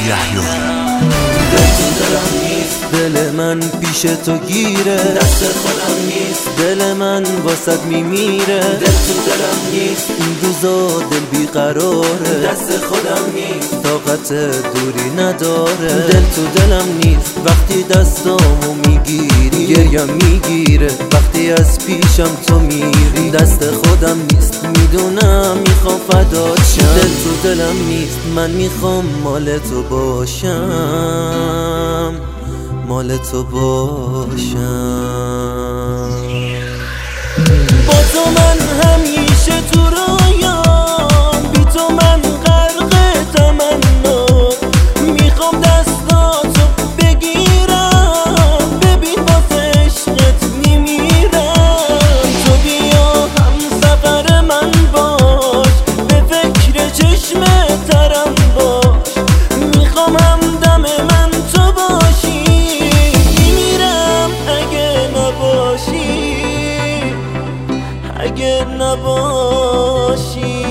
دل تو دلم نیست، دل من پیش تو گیره، دست خودم نیست، دل من واسط میمیره. دل تو دلم نیست، این روزا دل بیقراره، دست خودم نیست، طاقت دوری نداره. دل تو دلم نیست، وقتی دستامو میگیری گریم میگیره، وقتی از پیشم تو میری دست خودم نیست، میدونم میخوام فدات شم. دل تو دلم نیست، من میخوام مال تو باشم، مال تو باشم. با تو من همیشه تو رویام، بی تو من غرق تمنا، میخوام دستاتو بگیرم، ببین واسه عشقت میمیرم. تو بیا هم سفر من باش، به فکر چشم ترم باش، میخوام همدم من تو باشی، میمیرم اگه نباشی، اگه نباشی.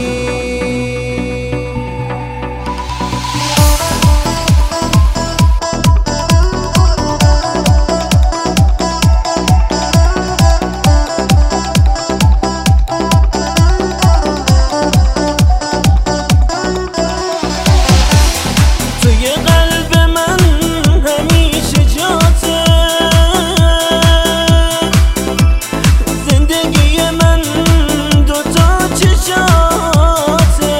توی قلب من همیشه جاته، زندگی من دوتا چشاته،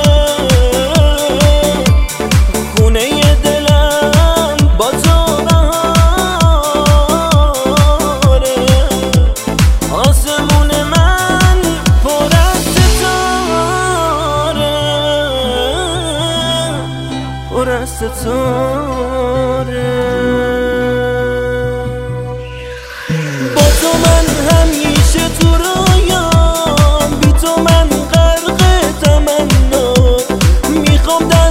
خونه دلم با تو بهاره، آسمون من پر از ستاره، پر از ستاره. با تو من همیشه تو رویام، بی تو من غرق تمنا، میخوام